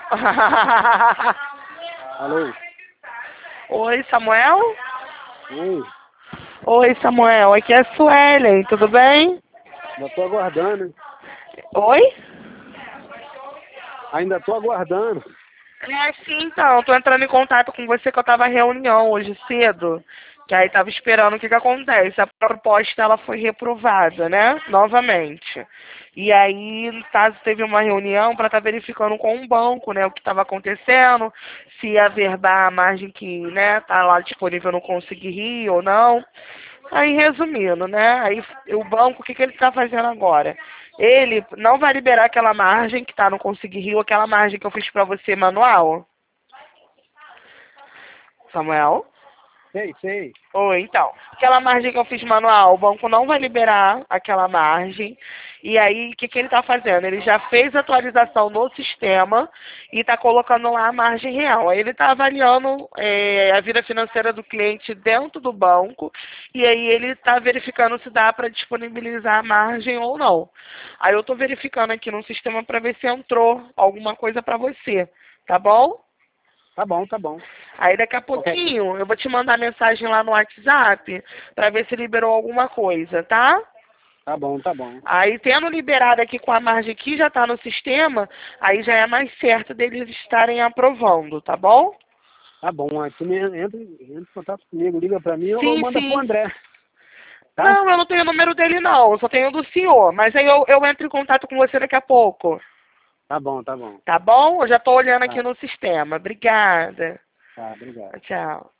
Alô? Oi, Samuel? Oi, Oi, Samuel. Aqui é a Suelen, tudo bem? ainda tô aguardando. Oi? Ainda tô aguardando. É, sim, então. Tô entrando em contato com você que eu tava em reunião hoje cedo. Que aí tava esperando o que que acontece. A proposta, ela foi reprovada, né? Novamente. E aí, no caso, teve uma reunião para estar verificando com o banco, né? O que estava acontecendo, se ia verbar a margem que, né, tá lá disponível no Conseguir Rir ou não. Aí, resumindo, né? Aí o banco, o que que ele está fazendo agora? Ele não vai liberar aquela margem que está no Conseguir Rio, aquela margem que eu fiz para você manual. Samuel? Sei. Oi, então. Aquela margem que eu fiz manual, o banco não vai liberar aquela margem. E aí, o que que ele está fazendo? Ele já fez a atualização no sistema e está colocando lá a margem real. Aí ele está avaliando a vida financeira do cliente dentro do banco e aí ele está verificando se dá para disponibilizar a margem ou não. Aí eu estou verificando aqui no sistema para ver se entrou alguma coisa para você, tá bom? Tá bom. Aí daqui a Ok. pouquinho eu vou te mandar mensagem lá no WhatsApp para ver se liberou alguma coisa, tá? Tá bom. Aí tendo liberado aqui com a margem que já está no sistema, aí já é mais certo deles estarem aprovando, tá bom? Tá bom, aí tu entra em contato comigo, liga pra mim ou Sim, manda pro sim. André, tá? Não, eu não tenho o número dele não, eu só tenho o do senhor. Mas aí eu entro em contato com você daqui a pouco, Tá bom. tá bom? Eu já estou olhando aqui Tá, no sistema. Obrigada. obrigado. Tchau.